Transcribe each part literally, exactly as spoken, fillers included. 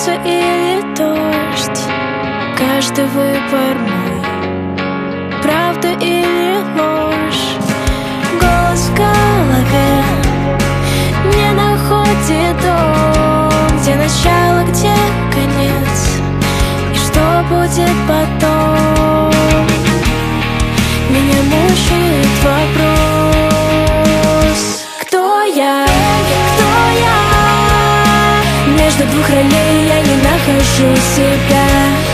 солнце или дождь, каждый выбор мой, правда или ложь. Голос в голове не находит дом, где начало, где конец, и что будет потом. Меня мучает вопрос: кто я, кто я? Между двух ролей я не нахожу себя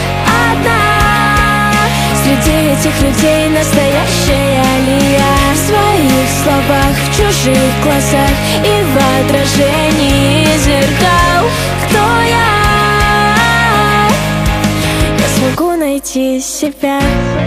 одна. Среди этих людей настоящая ли я? В своих словах, в чужих глазах и в отражении зеркал. Кто я? Я смогу найти себя.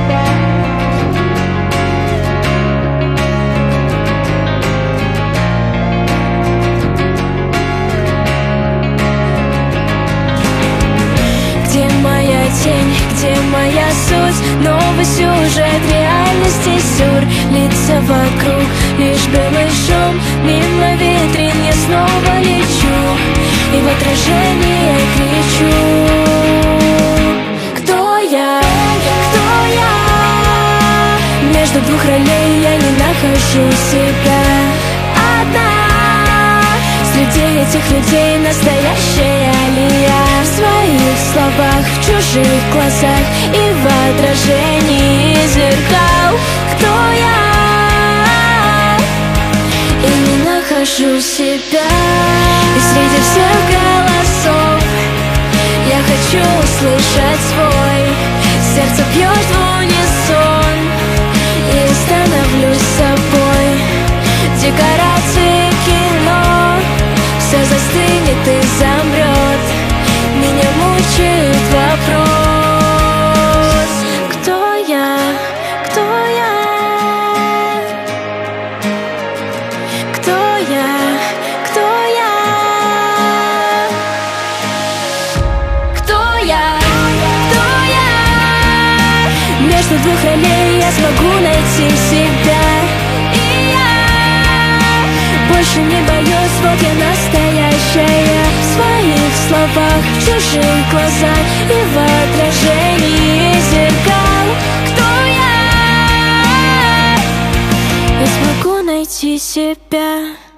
Тень, где моя суть? Новый сюжет реальности сюр. Лица вокруг, лишь белый шум. Мимо витрин я снова лечу, и в отражение кричу: кто я, кто я? Между двух ролей я не нахожу себя одна. Среди этих людей настоящая ли я? В своих словах, в чужих глазах и в отражении зеркал. Кто я? И не нахожу себя. И среди всех голосов я хочу услышать свой. Сердце бьет в унисон, и становлюсь собой. Декорации кино, все застынет и замрет. Меня мучает вопрос: кто я, кто я? Кто я, кто я? Кто я, кто я? Между двух ролей я смогу найти себя. И я больше не боюсь, вот я настоящая. В своих словах, в чужих глазах и в отражении зеркал. Кто я? Я смогу найти себя.